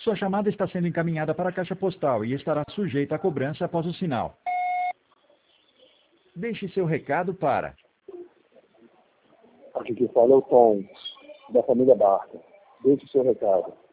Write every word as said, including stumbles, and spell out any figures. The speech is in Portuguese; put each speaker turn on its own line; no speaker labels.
Sua chamada está sendo encaminhada para a caixa postal e estará sujeita a cobrança após o sinal. Deixe seu recado para...
Aqui que fala é o Tom, da família Barca. Deixe seu recado.